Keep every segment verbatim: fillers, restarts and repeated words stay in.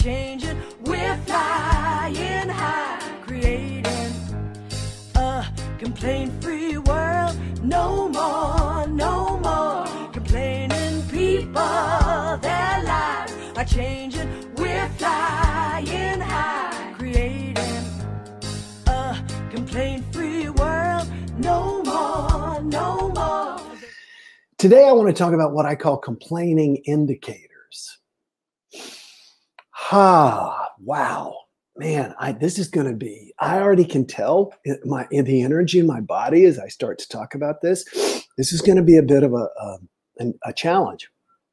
changing. We're flying high, creating a complaint-free world. No more, no more complaining people. Their lives are changing. We're flying high, creating a complaint-free world. No more, no more. Today I want to talk about what I call complaining indicators. Ah, wow. Man, I, this is going to be, I already can tell in, my, in the energy in my body as I start to talk about this, this is going to be a bit of a, a, a challenge.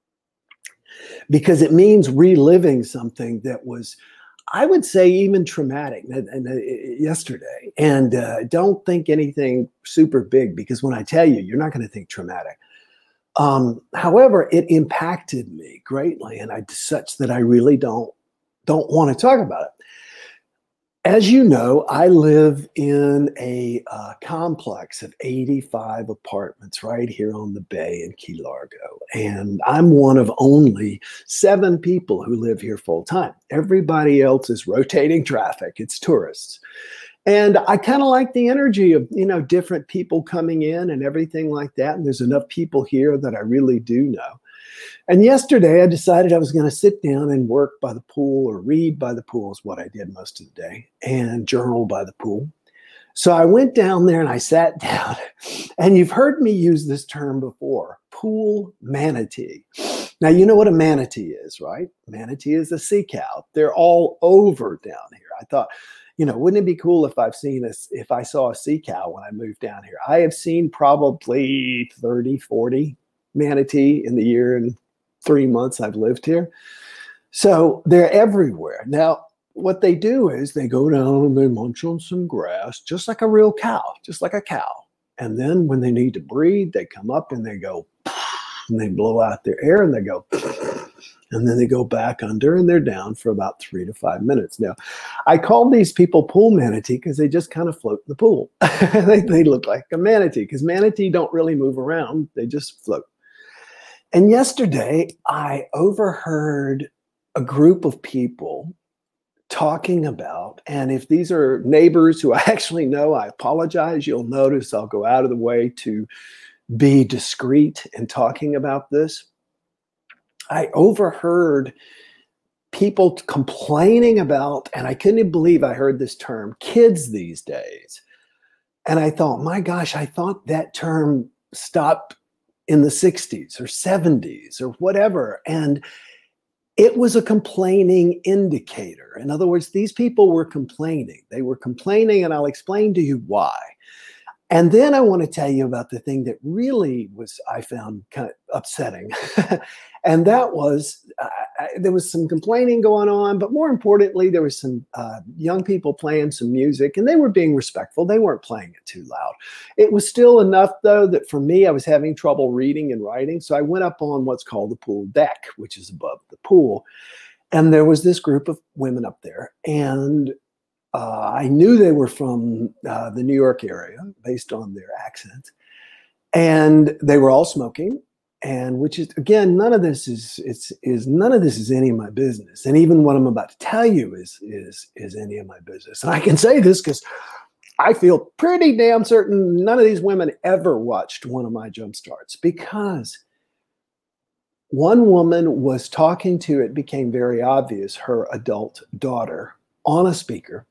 Because it means reliving something that was, I would say, even traumatic and, and, uh, yesterday. And uh, don't think anything super big, because when I tell you, you're not going to think traumatic. Um, however, it impacted me greatly, and I such that I really don't don't want to talk about it. As you know, I live in a uh, complex of eighty-five apartments right here on the bay in Key Largo. And I'm one of only seven people who live here full time. Everybody else is rotating traffic. It's tourists. And I kind of like the energy of, you know, different people coming in and everything like that. And there's enough people here that I really do know. And yesterday I decided I was going to sit down and work by the pool, or read by the pool is what I did most of the day, and journal by the pool. So I went down there and I sat down, and you've heard me use this term before, pool manatee. Now, you know what a manatee is, right? Manatee is a sea cow. They're all over down here. I thought, you know, wouldn't it be cool if I've seen this, if I saw a sea cow when I moved down here? I have seen probably thirty, forty manatee in the year and three months I've lived here. So they're everywhere. Now, what they do is they go down and they munch on some grass, just like a real cow, just like a cow. And then when they need to breathe, they come up and they go, and they blow out their air and they go, and then they go back under and they're down for about three to five minutes. Now, I call these people pool manatee because they just kind of float in the pool. they, they look like a manatee, because manatee don't really move around. They just float. And yesterday, I overheard a group of people talking about, and if these are neighbors who I actually know, I apologize. You'll notice I'll go out of the way to be discreet in talking about this. I overheard people complaining about, and I couldn't even believe I heard this term, kids these days. And I thought, my gosh, I thought that term stopped in the sixties or seventies or whatever. And it was a complaining indicator. In other words, these people were complaining. They were complaining, and I'll explain to you why. And then I want to tell you about the thing that really was, I found kind of upsetting. And that was, uh, I, there was some complaining going on, but more importantly, there was some uh, young people playing some music, and they were being respectful. They weren't playing it too loud. It was still enough, though, that for me, I was having trouble reading and writing. So I went up on what's called the pool deck, which is above the pool. And there was this group of women up there, and Uh, I knew they were from uh, the New York area based on their accent, and they were all smoking. And which is, again, none of this is it's is none of this is any of my business. And even what I'm about to tell you is is is any of my business. And I can say this because I feel pretty damn certain none of these women ever watched one of my jump starts, because one woman was talking to, it became very obvious, her adult daughter on a speaker.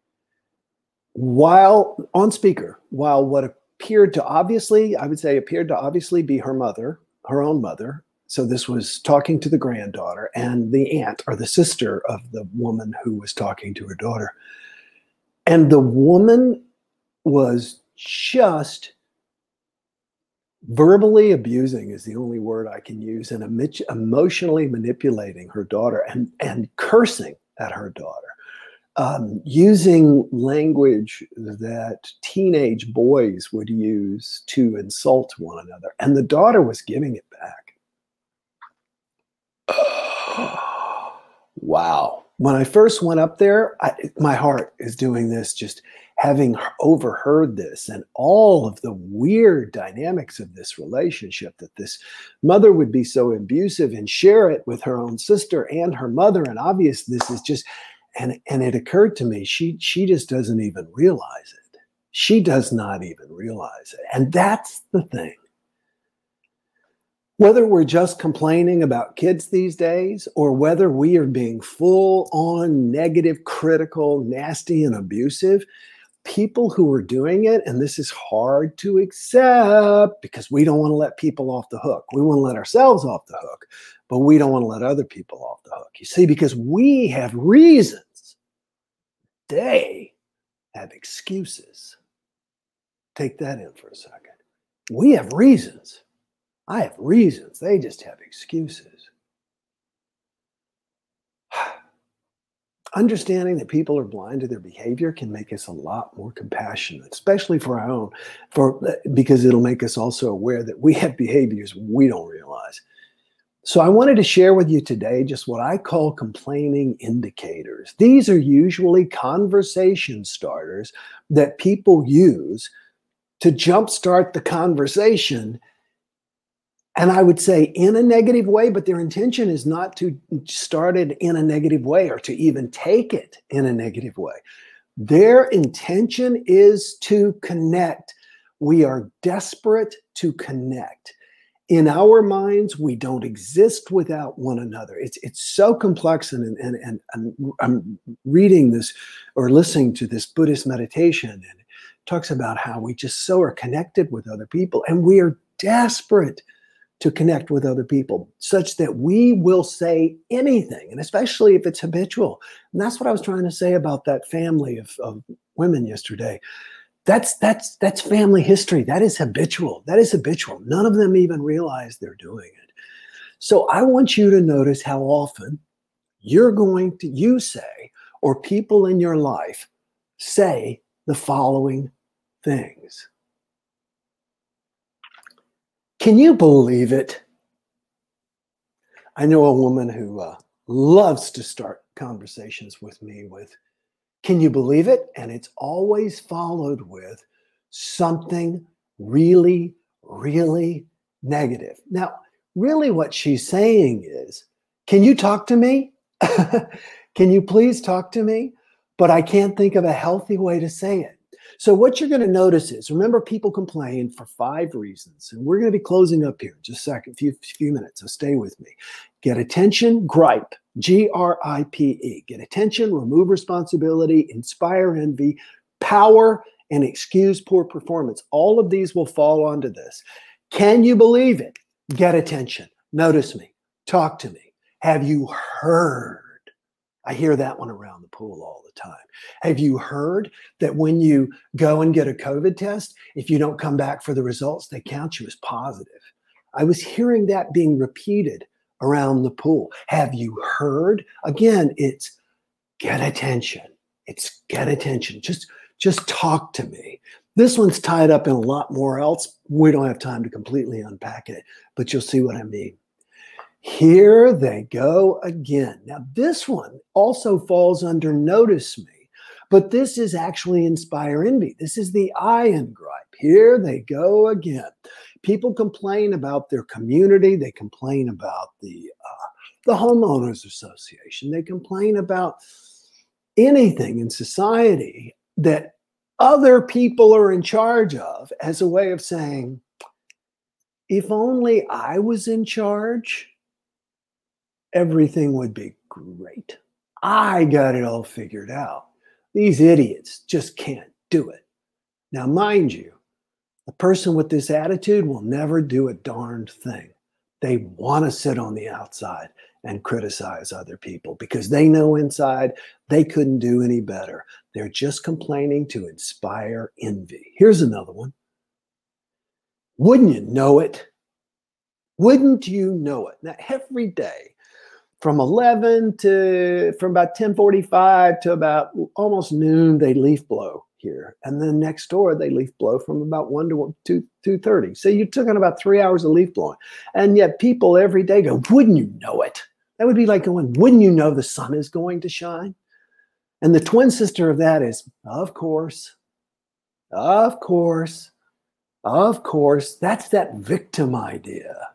While on speaker, while what appeared to obviously, I would say appeared to obviously be her mother, her own mother. So this was talking to the granddaughter and the aunt, or the sister of the woman who was talking to her daughter. And the woman was just verbally abusing, is the only word I can use, and emotionally manipulating her daughter, and, and cursing at her daughter. Um, using language that teenage boys would use to insult one another. And the daughter was giving it back. Wow. When I first went up there, I, my heart is doing this just, having overheard this and all of the weird dynamics of this relationship, that this mother would be so abusive and share it with her own sister and her mother. And obviously this is just, and, and it occurred to me, she, she just doesn't even realize it. She does not even realize it. And that's the thing. Whether we're just complaining about kids these days, or whether we are being full on negative, critical, nasty, and abusive, people who are doing it, and this is hard to accept because we don't want to let people off the hook. We want to let ourselves off the hook, but we don't want to let other people off the hook. You see, because we have reasons. They have excuses. Take that in for a second. We have reasons. I have reasons. They just have excuses. Understanding that people are blind to their behavior can make us a lot more compassionate, especially for our own, for because it'll make us also aware that we have behaviors we don't realize. So I wanted to share with you today just what I call complaining indicators. These are usually conversation starters that people use to jumpstart the conversation. And I would say in a negative way, but their intention is not to start it in a negative way or to even take it in a negative way. Their intention is to connect. We are desperate to connect. In our minds, we don't exist without one another. It's it's so complex, and, and, and, and I'm reading this or listening to this Buddhist meditation, and it talks about how we just so are connected with other people, and we are desperate to connect with other people such that we will say anything, and especially if it's habitual. And that's what I was trying to say about that family of, of women yesterday. That's that's that's family history. That is habitual. That is habitual. None of them even realize they're doing it. So I want you to notice how often you're going to, you say, or people in your life say the following things. Can you believe it? I know a woman who uh, loves to start conversations with me with, can you believe it? And it's always followed with something really, really negative. Now, really what she's saying is, can you talk to me? Can you please talk to me? But I can't think of a healthy way to say it. So what you're going to notice is, remember, people complain for five reasons, and we're going to be closing up here in just a second, few, few minutes, so stay with me. Get attention, gripe, G R I P E. Get attention, remove responsibility, inspire envy, power, and excuse poor performance. All of these will fall onto this. Can you believe it? Get attention. Notice me. Talk to me. Have you heard? I hear that one around the pool all the time. Have you heard that when you go and get a COVID test, if you don't come back for the results, they count you as positive? I was hearing that being repeated around the pool. Have you heard? Again, it's get attention. It's get attention. Just, just talk to me. This one's tied up in a lot more else. We don't have time to completely unpack it, but you'll see what I mean. Here they go again. Now, this one also falls under notice me, but this is actually inspire envy. This is the I in gripe. Here they go again. People complain about their community. They complain about the, uh, the homeowners association. They complain about anything in society that other people are in charge of as a way of saying, if only I was in charge, everything would be great. I got it all figured out. These idiots just can't do it. Now, mind you, a person with this attitude will never do a darned thing. They want to sit on the outside and criticize other people because they know inside they couldn't do any better. They're just complaining to inspire envy. Here's another one. Wouldn't you know it? Wouldn't you know it? Now, every day, from eleven to, from about ten forty-five to about almost noon, they leaf blow here. And then next door, they leaf blow from about one to two thirty. So you took on about three hours of leaf blowing. And yet people every day go, wouldn't you know it? That would be like going, wouldn't you know the sun is going to shine? And the twin sister of that is, of course, Of course. Of course. That's that victim idea.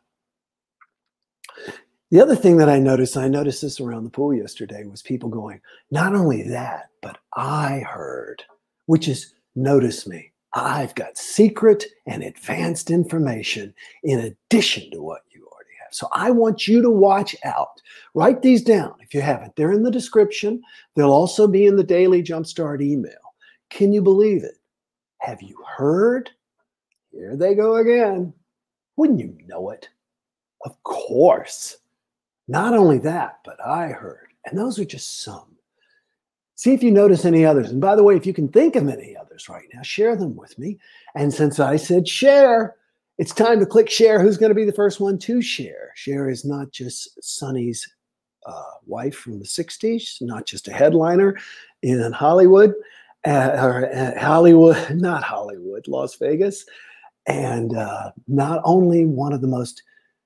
The other thing that I noticed, I noticed this around the pool yesterday, was people going, not only that, but I heard, which is notice me. I've got secret and advanced information in addition to what you already have. So I want you to watch out. Write these down if you haven't. They're in the description. They'll also be in the Daily Jumpstart email. Can you believe it? Have you heard? Here they go again. Wouldn't you know it? Of course. Not only that, but I heard. And those are just some. See if you notice any others. And by the way, if you can think of any others right now, share them with me. And since I said share, it's time to click share. Who's going to be the first one to share? Share is not just Sonny's uh, wife from the sixties, not just a headliner in Hollywood, uh, or uh, Hollywood, not Hollywood, Las Vegas. And uh, not only one of the most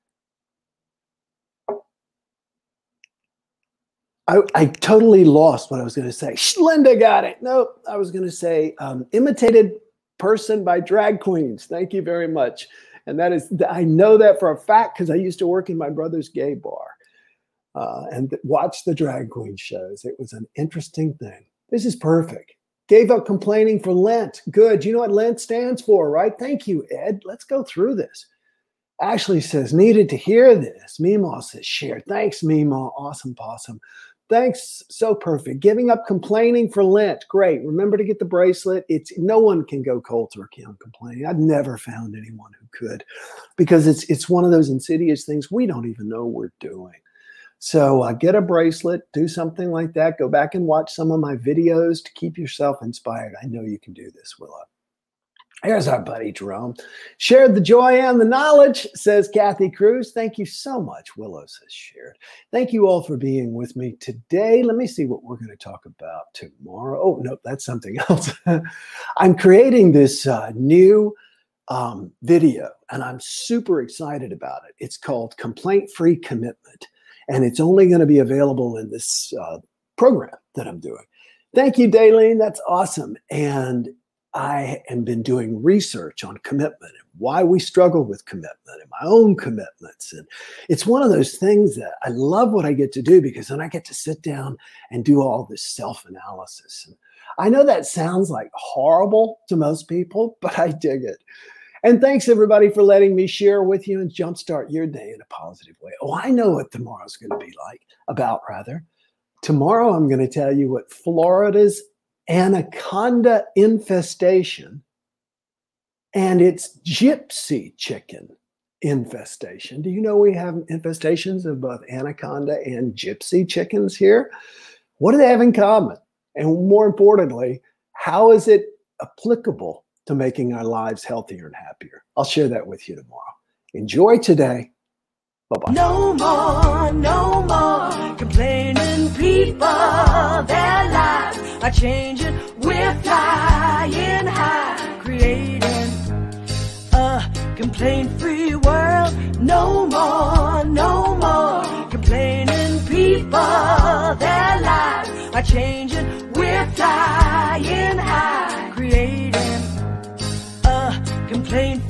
I, I totally lost what I was going to say. Linda got it. Nope. I was going to say um, imitated person by drag queens. Thank you very much. And that is, I know that for a fact because I used to work in my brother's gay bar uh, and watch the drag queen shows. It was an interesting thing. This is perfect. Gave up complaining for Lent. Good. You know what Lent stands for, right? Thank you, Ed. Let's go through this. Ashley says, needed to hear this. Meemaw says, share. Thanks, Meemaw. Awesome possum. Thanks. So perfect. Giving up complaining for Lent. Great. Remember to get the bracelet. It's no one can go cold turkey on complaining. I've never found anyone who could because it's it's one of those insidious things we don't even know we're doing. So uh, get a bracelet, do something like that. Go back and watch some of my videos to keep yourself inspired. I know you can do this, Willow. Here's our buddy Jerome. Shared the joy and the knowledge, says Kathy Cruz. Thank you so much. Willow says shared. Thank you all for being with me today. Let me see what we're going to talk about tomorrow. Oh, no, that's something else. I'm creating this uh, new um, video, and I'm super excited about it. It's called Complaint-Free Commitment, and it's only going to be available in this uh, program that I'm doing. Thank you, Daylene. That's awesome. And I have been doing research on commitment and why we struggle with commitment and my own commitments. And it's one of those things that I love what I get to do because then I get to sit down and do all this self-analysis. And I know that sounds like horrible to most people, but I dig it. And thanks everybody for letting me share with you and jumpstart your day in a positive way. Oh, I know what tomorrow's going to be like, about rather. Tomorrow I'm going to tell you what Florida's anaconda infestation and its gypsy chicken infestation. Do you know we have infestations of both anaconda and gypsy chickens here? What do they have in common? And more importantly, how is it applicable to making our lives healthier and happier? I'll share that with you tomorrow. Enjoy today. Bye-bye. No more, no more complaining people. Their lives are changing. We're flying high, creating a complaint-free world. No more, no more complaining people. Their lives are changing. We're flying high, creating a complaint-free